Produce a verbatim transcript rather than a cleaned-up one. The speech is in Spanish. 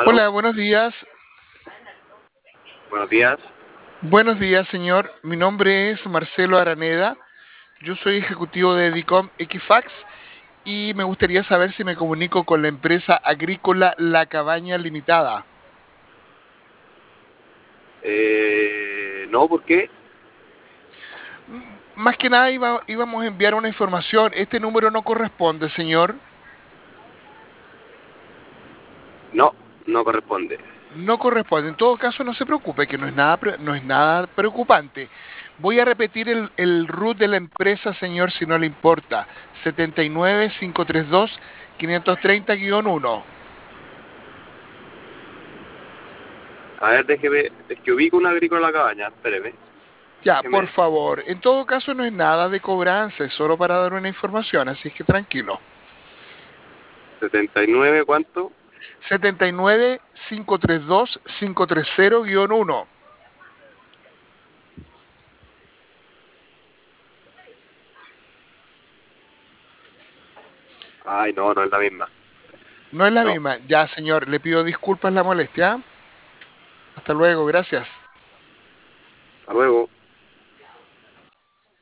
¿Aló? Hola, buenos días. Buenos días. Buenos días, señor. Mi nombre es Marcelo Araneda. Yo soy ejecutivo de Dicom Equifax y me gustaría saber si me comunico con la empresa agrícola La Cabaña Limitada. Eh, no, ¿por qué? Mm, Más que nada iba- íbamos a enviar una información. Este número no corresponde, señor. No, no corresponde. No corresponde. En todo caso, no se preocupe, que no es nada, pre- no es nada preocupante. Voy a repetir el, el root de la empresa, señor, si no le importa. siete nueve cinco tres dos cinco tres cero uno. A ver, déjeme, es que ubico una agrícola en la cabaña, espéreme. Ya, por Déjeme, favor. En todo caso, no es nada de cobranza, es solo para dar una información, así es que tranquilo. setenta y nueve, ¿cuánto? siete nueve cinco tres dos cinco tres cero uno. Ay, no, no es la misma. No es la No, misma. Ya, señor, le pido disculpas la molestia. Hasta luego, gracias. hasta luego.